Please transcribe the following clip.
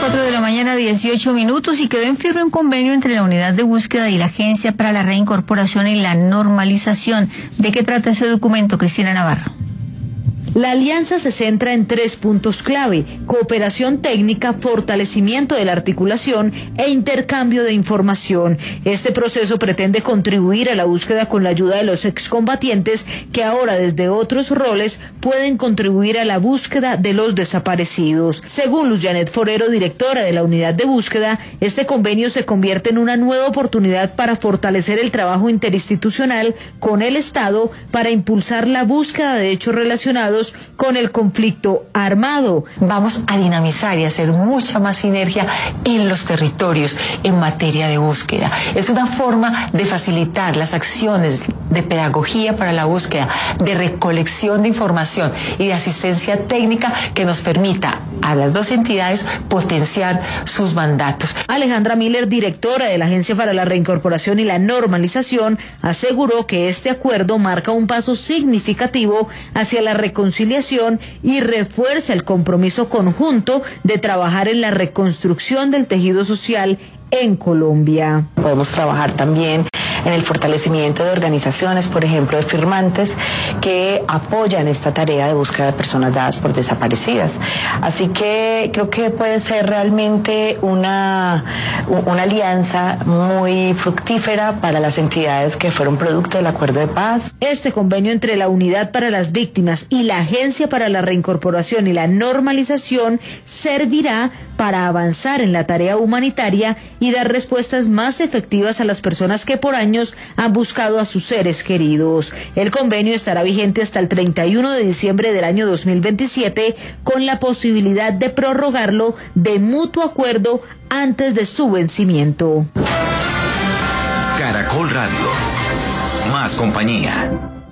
4 de la mañana, 18 minutos, y quedó en firme un convenio entre la Unidad de Búsqueda y la Agencia para la Reincorporación y la Normalización. ¿De qué trata ese documento, Cristina Navarro? La alianza se centra en 3 puntos clave: cooperación técnica, fortalecimiento de la articulación e intercambio de información. Este proceso pretende contribuir a la búsqueda con la ayuda de los excombatientes que ahora desde otros roles pueden contribuir a la búsqueda de los desaparecidos. Según Luz Janet Forero, directora de la unidad de búsqueda, este convenio se convierte en una nueva oportunidad para fortalecer el trabajo interinstitucional con el Estado para impulsar la búsqueda de hechos relacionados con el conflicto armado. Vamos a dinamizar y hacer mucha más sinergia en los territorios en materia de búsqueda. Es una forma de facilitar las acciones de pedagogía para la búsqueda, de recolección de información y de asistencia técnica que nos permita a las dos entidades potenciar sus mandatos. Alejandra Miller, directora de la Agencia para la Reincorporación y la Normalización, aseguró que este acuerdo marca un paso significativo hacia la reconciliación y refuerza el compromiso conjunto de trabajar en la reconstrucción del tejido social en Colombia. Podemos trabajar también en el fortalecimiento de organizaciones, por ejemplo, de firmantes que apoyan esta tarea de búsqueda de personas dadas por desaparecidas. Así que creo que puede ser realmente una alianza muy fructífera para las entidades que fueron producto del acuerdo de paz. Este convenio entre la Unidad para las Víctimas y la Agencia para la Reincorporación y la Normalización servirá para avanzar en la tarea humanitaria y dar respuestas más efectivas a las personas que por años han buscado a sus seres queridos. El convenio estará vigente hasta el 31 de diciembre del año 2027, con la posibilidad de prorrogarlo de mutuo acuerdo antes de su vencimiento. Caracol Radio. Más compañía.